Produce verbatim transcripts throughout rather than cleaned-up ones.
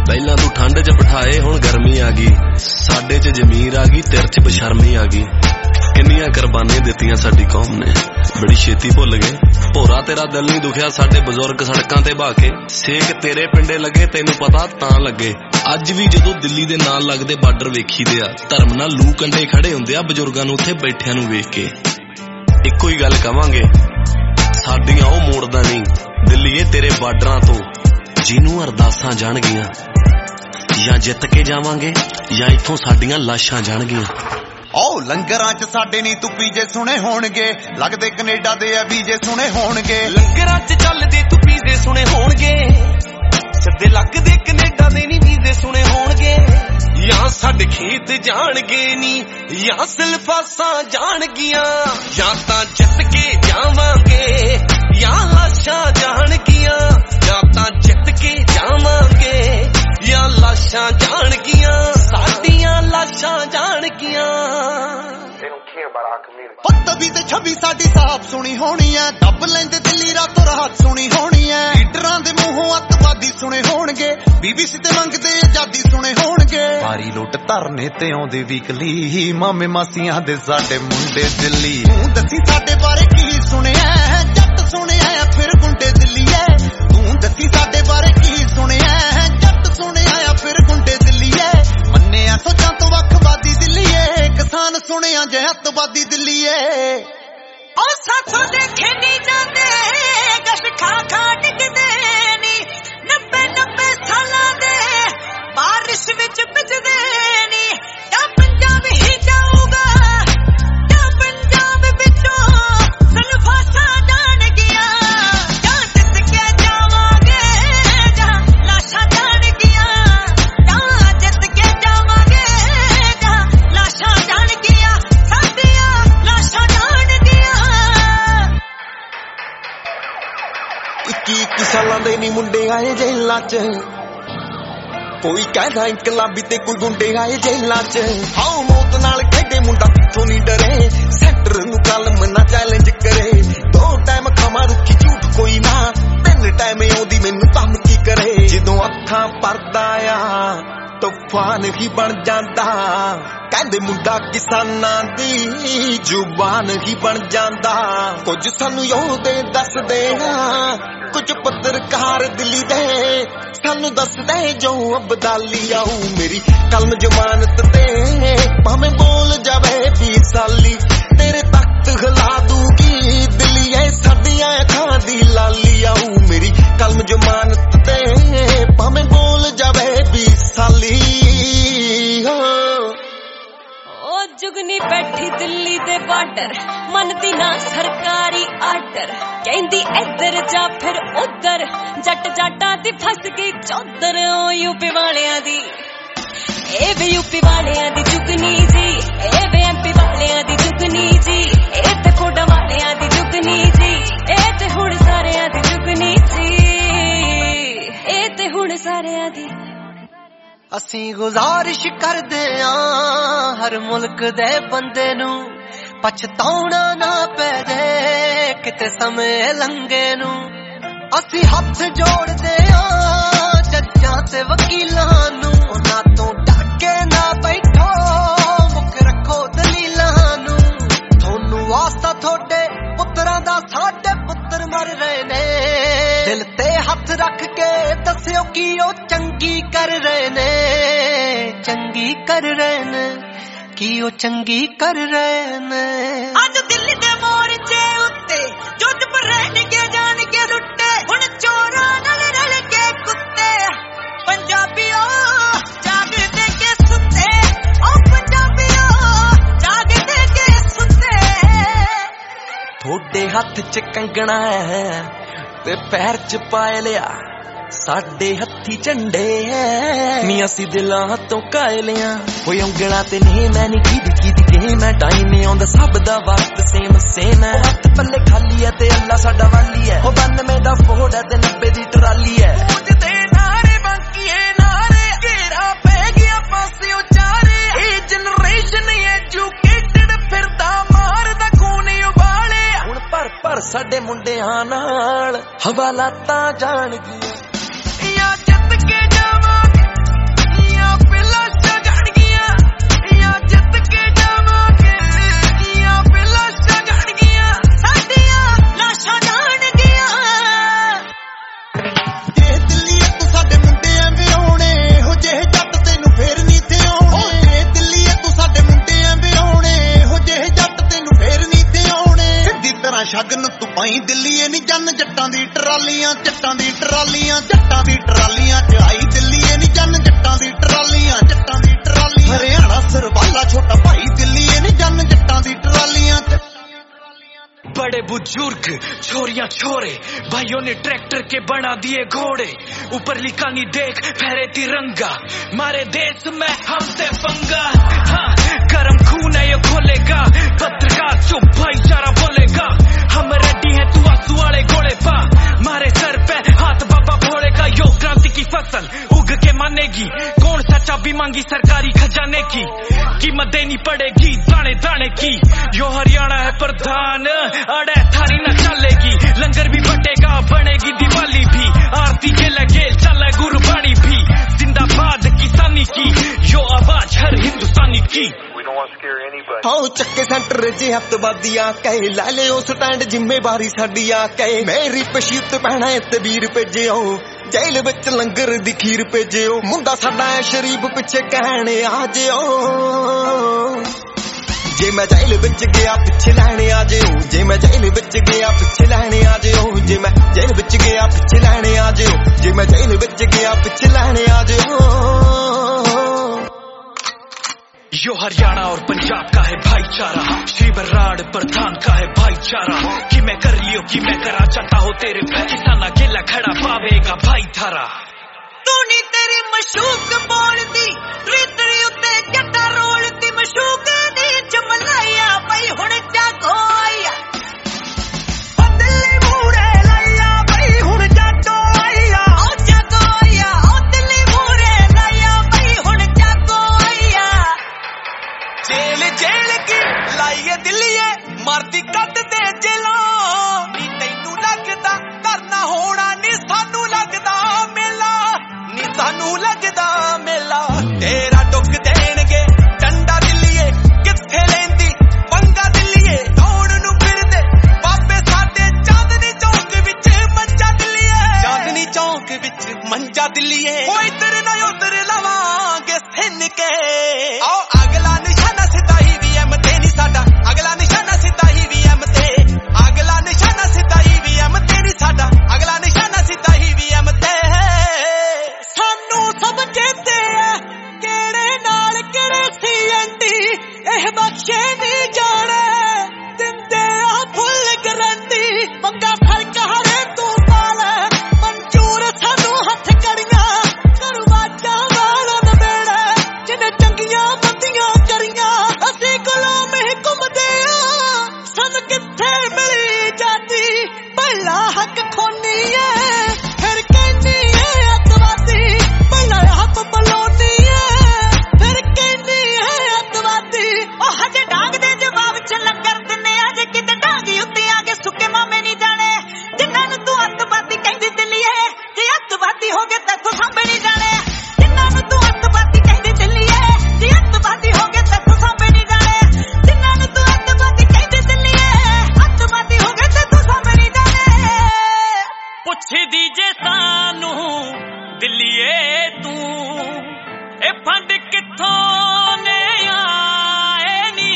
ਪਹਿਲਾਂ ਤੂੰ ਠੰਡ ਚ ਬਿਠਾਏ ਹੁਣ ਗਰਮੀ ਆ ਗਈ, ਸਾਡੇ ਚ ਜ਼ਮੀਰ ਆ ਗਈ ਤੇਰੇ ਚ ਬਸ਼ਰਮੀ ਆ ਗਈ। ਕਿੰਨੀਆਂ ਕੁਰਬਾਨੀਆਂ ਦਿੱਤੀਆਂ ਸਾਡੀ ਕੌਮ ਨੇ, ਬੜੀ ਛੇਤੀ ਭੁੱਲ ਗਏ। ਭੋਰਾ ਤੇਰਾ ਦਿਲ ਨਹੀਂ ਦੁਖਿਆ ਸਾਡੇ ਬਜ਼ੁਰਗ ਸੜਕਾਂ ਤੇ ਬਹਾ ਕੇ, ਸੇਕ ਤੇਰੇ ਪਿੰਡੇ ਲੱਗੇ ਤੈਨੂੰ ਪਤਾ ਤਾਂ ਲੱਗੇ। ਅੱਜ ਵੀ ਜਦੋਂ ਦਿੱਲੀ ਦੇ ਨਾਲ ਲੱਗਦੇ ਬਾਰਡਰ ਵੇਖੀਦੇ ਆ, ਧਰਮ ਨਾਲ ਲੂ ਕੰਡੇ ਖੜੇ ਹੁੰਦੇ ਆ ਬਜ਼ੁਰਗਾਂ ਨੂੰ ਉੱਥੇ ਬੈਠਿਆਂ ਨੂੰ ਵੇਖ ਕੇ। ਇੱਕੋ ਹੀ ਗੱਲ ਕਵਾਂਗੇ, ਸਾਡੀਆਂ ਉਹ ਮੋੜਦਾ ਨਹੀਂ ਦਿੱਲੀਏ ਤੇਰੇ ਬਾਰਡਰਾਂ ਤੋਂ, ਜਿਹਨੂੰ ਅਰਦਾਸਾਂ ਜਾਣਗੀਆਂ। ਜਾਂ ਜਿੱਤ ਕੇ ਜਾਵਾਂਗੇ ਜਾਂ ਇੱਥੋਂ ਸਾਡੀਆਂ ਲਾਸ਼ਾਂ ਜਾਣਗੀਆਂ। ਓ ਲੰਗਰਾਂ ਚ ਸਾਡੇ ਨੀ ਤੂੰ ਪੀਜੇ ਸੁਣੇ ਹੋਣਗੇ, ਲੱਗਦੇ ਕੈਨੇਡਾ ਦੇ ਆ ਵੀਜੇ ਸੁਣੇ ਹੋਣਗੇ। ਲੰਗਰਾਂ ਚ ਚੱਲਦੇ ਤੂੰ ਪੀਜੇ ਸੁਣੇ ਹੋਣਗੇ, ਸਿੱਧੇ ਲੱਗਦੇ ਕੈਨੇਡਾ ਦੇ ਨੀ ਵੀਜ਼ੇ ਸੁਣੇ ਹੋਣਗੇ। ਜਾਂ ਸਾਡੇ ਖੇਤ ਜਾਣਗੇ ਨੀ ਜਾਂ ਸਿਲਫਾਸਾਂ ਜਾਣਗੀਆਂ, ਜਾਂ ਤਾਂ ਜਿੱਤ ਕੇ ਜਾਵਾਂਗੇ ਜਾਂ ਲਾਸ਼ਾਂ ਜਾਣਗੀਆਂ। ਜਾਂ ਤਾਂ ਜਿੱਤ ਕੇ ਜਾਵਾਂਗੇ ਜਾਂ ਲਾਸ਼ਾਂ ਜਾਣਗੀਆਂ, ਸਾਡੀਆਂ ਲਾਸ਼ਾਂ ਜਾਣਗੀਆਂ। ਪੱਤਵੀ ਤੇ ਛਵੀ ਸਾਡੀ ਸਾਫ ਸੁਣੀ ਹੋਣੀ ਐ, ਦੱਬ ਲੈਂਦੇ ਦਿੱਲੀ ਰਾਤੋਂ ਰਾਤ ਸੁਣੀ ਹੋਣੀ ਐ। ਲੀਡਰਾਂ ਦੇ ਮੂੰਹੋਂ ਅੱਤਵਾਦੀ ਸੁਣੇ ਹੋਣਗੇ, ਬੀਬੀਸੀ ਤੇ ਮੰਗਦੇ ਆਜ਼ਾਦੀ ਸੁਣੇ ਹੋਣਗੇ। ਭਾਰੀ ਲੁੱਟ ਧਰਨੇ ਤੇ ਆਉਂਦੇ ਵੀਕਲੀ, ਮਾਮੇ ਮਾਸੀਆਂ ਦੇ ਸਾਡੇ ਮੁੰਡੇ ਦਿੱਲੀ। ਤੂੰ ਦੱਸੀ ਸਾਡੇ ਬਾਰੇ ਕੀ ਸੁਣਿਆ, ਜੱਟ ਸੁਣਿਆ ਫਿਰ ਗੁੰਡੇ ਦਿੱਲੀ ਐ। ਤੂੰ ਦੱਸੀ ਸਾਡੇ ਬਾਰੇ ਕੀ ਸੁਣਿਆ, ਜੱਟ ਸੁਣਿਆ ਫਿਰ ਗੁੰਡੇ ਦਿੱਲੀ ਐ। ਮੰਨਿਆ ਸੋਚਾਂ ਤੋਂ ਵੱਖਵਾਦੀ ਦਿੱਲੀ ਐ, ਕਿਸਾਨ ਸੁਣਿਆ ਜੇ ਅੱਤਵਾਦੀ ਦਿੱਲੀ ਐ। ਉਹ ਸਾਥੋਂ ਦੇਖੇ ਨਹੀਂ ਜਾਂਦੇ ਗਸ਼ ਖਾ ਖਾ ਡਿੱਗਦੇ ਨੀ, ਨੱਬੇ ਨੱਬੇ ਸਾਲਾਂ ਦੇ ਬਾਰਿਸ਼ ਵਿੱਚ ਭਿੱਜਦੇ ਨੀ। ਜਾਂ ਪੰਜਾਬ ਹੀ ਜਾਊਗਾ ਜਾਂ ਪੰਜਾਬ ਵਿੱਚੋਂ ਸਲਫਾਸਾਂ ਜਾਣਗੀਆਂ। ਜਾਂ ਜਿੱਤ ਕੇ ਜਾਵਾਂਗੇ ਜਾਂ ਲਾਸ਼ਾਂ ਜਾਣਗੀਆਂ। ਜਾਂ ਜਿੱਤ ਕੇ ਜਾਵਾਂਗੇ ਜਾਂ ਲਾਸ਼ਾਂ ਜਾਣਗੀਆਂ, ਸਾਡੀਆਂ ਲਾਸ਼ਾਂ ਜਾਣਗੀਆਂ। ਇੱਕੀ ਇੱਕੀ ਸਾਲਾਂ ਦੇ ਨੀ ਮੁੰਡੇ ਆਏ ਜੇਲਾਂ ਚ, ਕੋਈ ਕਹਿੰਦਾ ਇਨਕਲਾਬੀ ਤੇ ਕੋਈ ਗੁੰਡੇ ਆਏ ਜੇਲਾਂ ਚ। ਹਾਉ ਮੌਤ ਨਾਲ ਖੇਡੇ ਮੁੰਡਾ ਕਿੱਥੋਂ ਨਹੀਂ ਡਰੇ, ਸੈਂਟਰ ਨੂੰ ਕਲਮ ਨਾ ਚੈਲੰਜ ਕਰੇ। ਦੋ ਟਾਈਮ ਖਾਵਾਂ ਰੁੱਖੀ ਝੂਠ ਕੋਈ ਨਾ, ਤਿੰਨ ਟਾਈਮ ਆਉਂਦੀ ਮੈਨੂੰ ਧਮਕੀ ਕਰੇ। ਜਦੋਂ ਅੱਖਾਂ ਪਰਦਾ ਆ ਤੂਫਾਨ ਹੀ ਬਣ ਜਾਂਦਾ, ਕਹਿੰਦੇ ਮੁੰਡਾ ਕਿਸਾਨਾਂ ਦੀ ਜ਼ੁਬਾਨ ਹੀ ਬਣ ਜਾਂਦਾ। ਕੁਝ ਸਾਨੂੰ ਯੋਧੇ ਦੱਸਦੇ ਆ, ਕੁਝ ਪੱਤਰਕਾਰ ਦਿੱਲੀ ਦੇ ਸਾਨੂੰ ਦੱਸਦੇ ਜੋ ਅਬਦਾਲੀ ਆਊ। ਮੇਰੀ ਕਲਮ ਜ਼ਮਾਨਤ ਤੇ ਭਾਵੇਂ ਬੋਲ ਜਾਵੇ ਵੀਹ ਸਾਲੀ, ਤੇਰੇ ਤਖਤ ਹਿਲਾ ਦੂਗੀ ਦਿੱਲੀ ਐ ਸਾਡੀਆਂ ਅੱਖਾਂ ਦੀ ਲਾਲੀ ਆਊ। ਮੇਰੀ ਕਲਮ ਜ਼ਮਾਨਤ ਤੇ ਭਾਵੇਂ ਬੋਲ ਜਾਵੇ ਵੀਹ ਸਾਲੀ। ਉਹ ਜੁਗਨੀ ਬੈਠੀ ਦਿੱਲੀ ਦੇ ਬਾਰਡਰ, ਮੰਨਦੀ ਨਾ ਸਰਕਾਰੀ ਆਰਡਰ। ਕਹਿੰਦੀ ਇੱਧਰ ਜਾ ਫਿਰ ਉੱਧਰ, ਜੱਟ ਜਾਟਾਂ ਦੀ ਫਸ ਗਈ ਚੌਧਰ। ਉਹ ਯੂਪੀ ਵਾਲਿਆਂ ਦੀ ਇਹ ਵੀ ਯੂਪੀ ਵਾਲਿਆਂ ਦੀ ਜੁਗਨੀ ਜੀ, ਇਹ ਵੀ ਐਮਪੀ ਵਾਲਿਆਂ ਦੀ ਜੁਗਨੀ ਜੀ, ਇਹ ਤੇ ਫੋਟਾ ਵਾਲਿਆਂ ਦੀ ਜੁਗਨੀ ਜੀ, ਇਹ ਤੇ ਹੁਣ ਸਾਰਿਆਂ ਦੀ ਜੁਗਨੀ ਜੀ, ਇਹ ਤੇ ਹੁਣ ਸਾਰਿਆਂ ਦੀ। ਅਸੀਂ ਗੁਜ਼ਾਰਿਸ਼ ਕਰਦੇ ਆਂ ਹਰ ਮੁਲਕ ਦੇ ਬੰਦੇ ਨੂੰ, ਪਛਤਾਉਣਾ ਨਾ ਪੈ ਜੇ ਕਿਤੇ ਸਮੇਂ ਲੰਘੇ ਨੂੰ। ਅਸੀਂ ਹੱਥ ਜੋੜਦੇ ਆਂ ਜੱਜਾਂ ਤੇ ਵਕੀਲਾਂ ਨੂੰ, ਉਹਨਾਂ ਤੋਂ ਡਰ ਕੇ ਨਾ ਬੈਠੋ ਮੁੱਖ ਰੱਖੋ ਦਲੀਲਾਂ ਨੂੰ। ਤੁਹਾਨੂੰ ਵਾਸਤਾ ਤੁਹਾਡੇ ਪੁੱਤਰਾਂ ਦਾ, ਸਾਡੇ ਪੁੱਤਰ ਮਰ ਰਹੇ ਨੇ। ਦਿਲ ਤੇ ਹੱਥ ਰੱਖ ਕੇ ਦੱਸਿਓ ਕੀ ਉਹ ਚੰਗੀ ਕਰ ਰਹੇ ਨੇ, ਚੰਗੀ ਕਰ ਰਹੇ ਨੇ, ਕੀ ਉਹ ਚੰਗੀ ਕਰ ਰਹੇ ਨੇ। ਅੱਜ ਦਿੱਲੀ ਦੇ ਮੋਰਚੇ ਉੱਤੇ ਜੋ ਚੁੱਪ ਰਹਿਣਗੇ ਜਾਣਗੇ ਲੁੱਟੇ, ਹੁਣ ਚੋਰਾਂ ਨਾਲ ਰਲ ਕੇ ਕੁੱਤੇ। ਪੰਜਾਬੀਓ ਜਾਗਦੇ ਕੇ ਸੁੱਤੇ, ਉਹ ਪੰਜਾਬੀਓ ਜਾਗਦੇ ਕੇ ਸੁੱਤੇ। ਤੁਹਾਡੇ ਹੱਥ ਚ ਕੰਗਣਾ ਹੈ ਤੇ ਪੈਰ ਚ ਪਾਇ ਲਿਆ, ਸਾਡੇ ਹੱਥੀ ਝੰਡੇ ਐ ਨੀ ਅਸੀਂ ਦਿਲਾਂ ਤੋਂ ਕਾਇ ਲਿਆ। ਕੋਈ ਉਂਗਲਾਂ ਤੇ ਨਹੀਂ ਮੈਂ ਨੀ ਕਿਦ ਕਿਦ ਕੇ ਮੈਂ ਟਾਈਮ ਆਉਂਦਾ ਸਭ ਦਾ ਵਕਤ ਸੇਮ ਸੇਮ ਐ। ਹੱਥ ਪੱਲੇ ਖਾਲੀ ਐ ਤੇ ਅੱਲਾ ਸਾਡਾ ਵਾਲੀ ਐ, ਉਹ ਬਾਨਵੇਂ ਦਾ ਫੋੜ ਐ ਤੇ ਨੱਬੇ ਦੀ ਟਰਾਲੀ ਐ। ਗੂੰਜਦੇ ਨਾਰੇ ਬਾਕੀਏ ਨਾਰੇ, ਘੇਰਾ ਪੈ ਗਿਆ ਪਾਸੇ ਉਚਾਰੇ। ਇਹ ਜਨਰੇਸ਼ਨ ਐਜੂਕੇਟਡ ਫਿਰਦਾ ਮਾਰਦਾ ਖੂਨ ਉਬਾਲੇ। ਹੁਣ ਭਰ ਭਰ ਸਾਡੇ ਮੁੰਡਿਆਂ ਨਾਲ ਹਵਾਲਾਤਾਂ ਜਾਣਗੀਆਂ। ਜਾਂ ਜਿੱਤ ਕੇ ਜਾਵਾਂਗੇ बुजुर्ग छोरियां छोरे भाइयों ने ट्रैक्टर के बना दिए घोड़े ऊपर लिखा नहीं देख फहरे तिरंगा मारे देश में हमसे पंगा हाँ गरम खून है ये खोलेगा पत्रकार चुप भाईचारा बोलेगा हम रेडी हैं तू आंसू वाले घोड़े पा मारे सर पे हाथ बाबा भोले का यो क्रांति की फसल उग के मानेगी कौन सा चाबी मांगी सरकारी खजाने की कीमत देनी पड़ेगी दाने दाने की यो हरियाणा है प्रधान अड़े थारी न चलेगी लंगर भी बटेगा बनेगी दिवाली भी आरती के लगे चले गुरबाणी भी जिंदाबाद किसानी की यो आवाज हर हिंदुस्तानी की हाँ चक्के सेंटर जे हफ्तवादियां कहे ला ले स्टैंड जिम्मेवारी साडी आ कहे मेरी पशीत पहना ते वीर भेजियो जेल विच लंगर दी खीर भेजियो मुंडा साडा शरीफ पिछे कहने आ जियो जे मैं जेल विच गया पिछे लैने आ जियो जे मैं जेल विच गया पिछे लैने आ जियो जे मैं जेल विच गया पिछे लैने आ जियो जे मैं जेल विच गया पिछे लैने आ जियो यो हरियाणा और पंजाब का है भाईचारा श्री बराड़ प्रधान का है भाईचारा कि मैं कर लियो कि मैं करा चाहता हो तेरे पे किसान अकेला खड़ा पावेगा भाई थारा तू नी तेरी मशूक बोलती रितरी उत्ते जट्टा रोलती मशूक दी जमलाया भाई हुण जागो आया दिल्ली मूरे लाया भाई हुण जागो आया ओ जागो आया ओ दिल्ली मूरे लाया भाई हुण जागो आया जेल जेल की लाइए दिल्लीए मरदी कट दे जेला नी तैनू लगदा करना होना नी सानू लगदा मेला नी सानू लगदा मेला तेरा दुख देणगे डंडा दिल्लीए किथे लेंदी पंगा दिल्लीए दौड़ नू फिरदे बाबे साडे चांदनी चौक विच मंजा दिल्लीए चांदनी चौक विच मंजा दिल्लीए ओ इधर ना उधर लवांगे सिन के आओ अगला निशाना सीधा ही वीएम ते नहीं साडा अगला निशाना सीधा ही वीएम ते अगला निशाना सीधा ही वीएम ते नहीं साडा अगला निशाना सीधा ही वीएम ते सानू सब चेते है केड़े नाल केड़े सी एंटी एह बख्शे नहीं जाने दिंदे आ फुल गारंटी पंगा फर्क हरे तू पाल मंजूर सानू हथ करियां करवाटा वाला बेड़ा जिन्ने चंगियां बंदियां करियां असी गुलाम ही घुमदे आ सन किथे मिली जाती भला हक खोनी है फिर कहनी है अतवादी भला हक बलोनी है फिर कहनी है अतवादी ओ हजे डांग दे जवाब च लंगर दिने अजे किते डांगी उत्ते आगे सुके मामे नहीं जाने जिन्हां नूं तू अतवादी कहंदी दिल्लीए जे अतवादी हो गए तैथों सांभे नहीं जाने जिन्हां नूं तू अतवादी कहंदी दिल्लीए जे अतवादी हो गए तैथों सांभे नहीं जाने जिन्हां नूं तू अतवादी कहंदी दिल्लीए अतवादी हो गए तैथों सांभे नहीं जाने पुछदी जे सानू दिल्लीए तू ए फंड किथों ने आए नी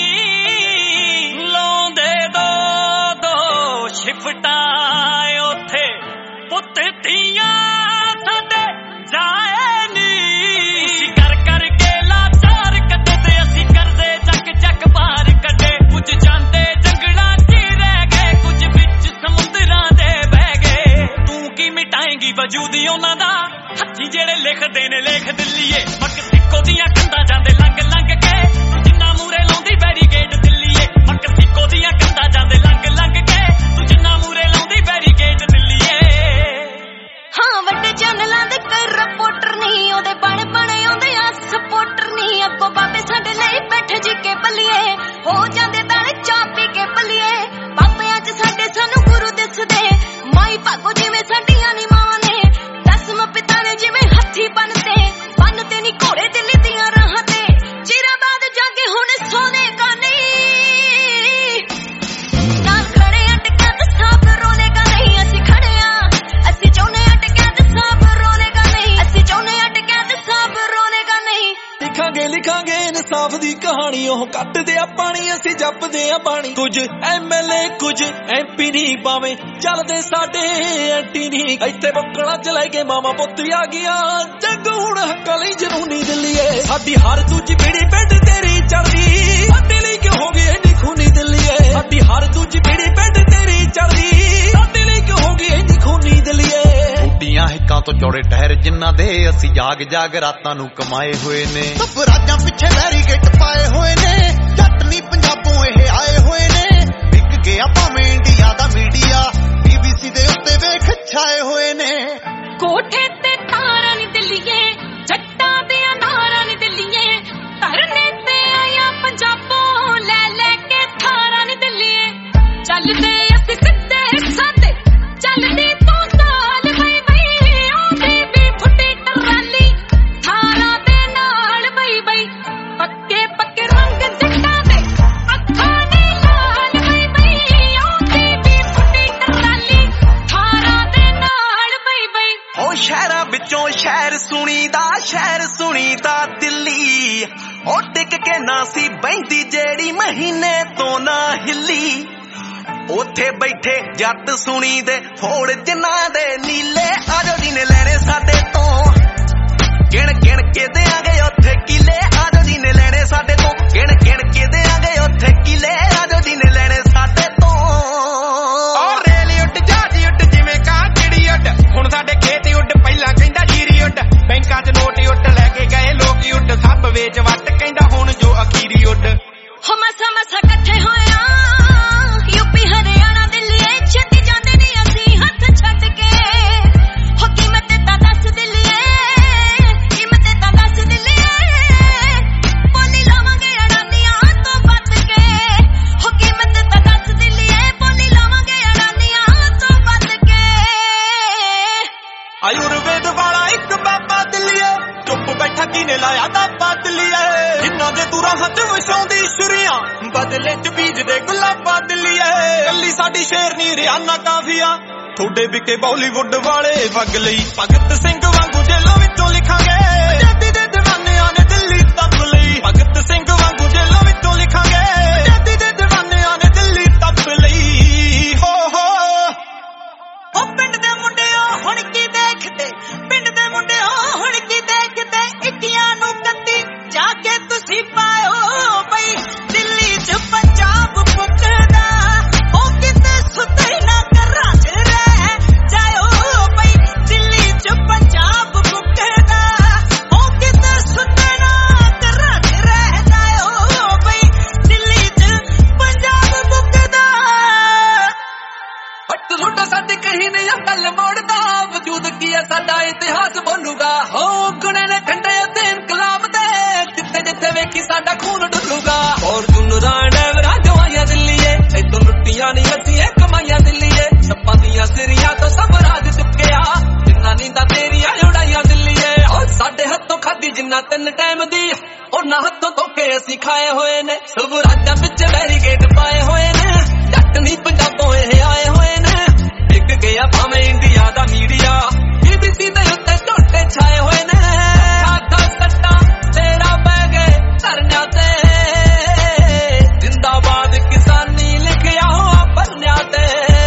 लाउंदे दो दो शिफटा उथे पुत धीआं साडे जाए नी कर कर के लाचार कटे ते असी करदे चक चक बाहर कटे कुछ जांदे जंगलां च रह गए कुछ विच समुंदरां दे बह गए तू की मिटाएंगी वजूद उन्हां दा हत्थी जेड़े लिखदे ने लेख दिल्लीए मक सिक्को दियां कंधां जांदे लंघ लंघ के तू जिन्ना मूरे लाउंदी बैरीगेट दिल्लीए मक सिक्को दियां कंधां जांदे लंघ लंघ के तू जिन्ना मूरे लाउंदी बैरीगेट दिल्लीए हाँ वड्डे चैनलां दे कोई रिपोर्टर नहीं ओदे बण बण आउंदे आ सपोर्टर नहीं अगो बाबे साडे लई बैठ जी के बल्लीए हो जांदे दाणे चाह पी के बल्लीए बाबे अज साडे सानू गुरु दिसदे माई भागो जिवें साडीआं नी मां ने दसम पिता ने जिवें हत्थी बनते बनते नी घोड़े दिल्ली दियां राहां ते चिरा बाद जागे हुण सोने का नहीं नाल खड़े अटका ते साफ रोलेगा नहीं असी खड़े आ असी चाहुंदे अटका ते साफ रोलेगा नहीं असी चाहुंदे अटका ते साफ रोलेगा नहीं लिखांगे लिखांगे इंसाफ दी कहानी ओह कटदे आ पानी असी जपदे आ पानी कुछ एमएलए कुछ एमपी नहीं पावे चलदे साडे एंटी नहीं इत्थे बकला चले गए मामा पुत्त आ गया जग हुण हक्कां लई जनूनी दिल्लीए साडी हर दूजी पीढ़ी पिंड तेरी चलदी साडे लई क्यों हो गई एनी खूनी दिल्लीए साडी हर दूजी पीढ़ी पिंड तेरी चढ़दी साडे लई क्यों होगी इंदी खूनी दलिए बूटियां हिक्कां तो चौड़े टहर जिन्ना दे असी जाग जाग रातां नू कमाए हुए ने सब राजां पिछे बैरीगेट पाए हुए ने जट नी पंजाबों एह आए हुए ने विक गया भावें इंडिया दा मीडिया बीबीसी दे उत्ते वेख छाए हुए ने कोठे ते तारां नी दिलिए जट्टां दे नारां नी दिलिए धरने ते आया पंजाबों ले लेके थारां नी दिलिए चलदे असी सिद्धे सादे चलदी तो चाल बई बई आंदी भी फुटी टराली थारां दे नाल बई बई पक्के पक्के रंग जट्टां दे अखां नी लाल बई बई आंदी भी फुटी टराली थारां दे नाल बई बई ओ शहरां विचों शहर सुनीदा शहर सुनीदा दिल्ली ओ टिक के ना सी बहिंदी जेड़ी महीने तो ना हिली उथे बैठे जट सुनी दे होड़ जिन्ना दे नीले आजो जी ने लेने साडे तो गिण गिण के देंगे उथे किले आजो जी ने लेने साडे तो गिण गिण के देंगे उथे किले आजो जी ने लेने साडे तो और रेली उड जहाज उड जिवें कां चिड़ी उड हुण साडे खेत उड पहला कहंदा जीरी उड बैंकां च नोट उड लेके गए लोग उड सब वेच वट कहंदा हुण जो अखीरी उड हो मसा मसा कट्ठे होया यूपी हरियाणा दिल्ली छेती जांदे नी असी हथ छड्ड के हो कीमत ता दस दिल्ली कीमत ता दस दिल्ली बोली लावांगे अड़ानियां तो बच के हो कीमत ता दस दिल्ली बोली लावांगे अड़ानियां तो बच के आयुर्वेद वाला एक बाबा दिलिए चुप बैठा किने लाया दाबा दिलिए जिन्ना दे तू राह च वसाउंदी छुरियां बदले च बीज दे गुलाबा दिलिए कल्ली साडी शेरनी रियाना काफिया थोड़े विके बॉलीवुड वाले वग लई भगत सिंह वांगू जेलों विचों लिखांगे आजादी दे दीवानियां ने दिल्ली तप लई भगत सिंह वांगू जेलों विचों लिखांगे आजादी दे दीवानियां ने दिल्ली तप लई हो हो ओ पिंड दे मुंडिओ हुण की देखदे पिंड दे मुंडिओ हुण की देखदे इक्कियां नू कत्ती जाके तुसी पाओ बई दिल्ली च पंजाब पुकदा ओ किते सुते ना घरां च रह जाओ बई दिल्ली च पंजाब पुकदा ओ किते सुते ना घरां च रह जाओ बई दिल्ली च पंजाब पुकदा हट लुटा साडे कहीं नहीं अकल मोड़दा वजूद की है साडा इतिहास बोलूगा हो गुणे ने खंडे ते इनकलाब दे जिथे जिथे वेखी साडा खून डुलूगा और जुनरा डैवरा जवाइयां दिल्लीए इतों लुट्टियां नहीं असी कमाइयां दिल्लीए सप्पां दियां सिरियां तो सब राज चुक्किया जिन्ना नींदा तेरियां उड़ाइयां दिल्लीए और साडे हत्थों खादी जिन्ना तीन टाइम दी और ना हत्थों धोके असी खाए हुए ने सब राजां विच बैरीगेट पाए हुए ने जट नहीं पंजाबों एह आए हुए ने विक गया भावें इंडिया दा मीडिया बीबीसी दे उत्ते झोटे छाए हुए ने खादा सट्टा तेरा पै गए धरनियां ते जिंदाबाद किसानी लिखिया हुआ भरनियां ते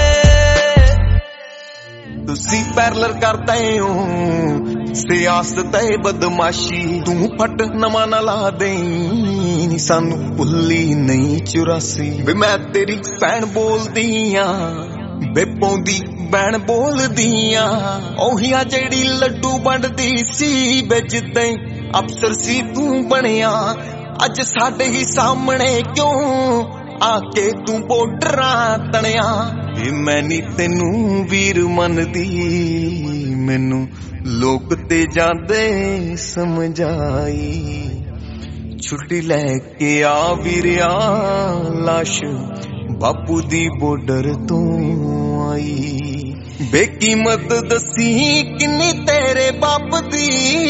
तुसी पैरलर करते हो सियासत है बदमाशी तू फट नवा ना ला दे सानू भुल्ली नहीं चुरासी वे मैं तेरी भैन बोलदी आ बेपोंदी भैन बोलदी आ ओहिया जेड़ी लड्डू बनदी सी बेजदे अफसर सी तू बनिया अज साडे ही सामने क्यों आके तू बॉर्डरां तणिया मैं नी तेनू वीर मनदी मैनू लोक ते जांदे समझाई छुट्टी लैके आ वीरिया लाश बापू दी बॉर्डर तो आई बेकीमत दसी किन्नी तेरे बाप दी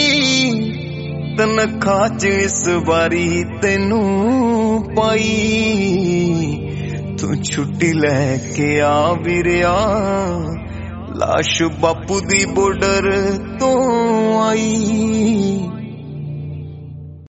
तनखा च इस बारी तेनू पाई तू छुट्टी लैके आ वीरिया लाश बापू दी बॉर्डर तो आई।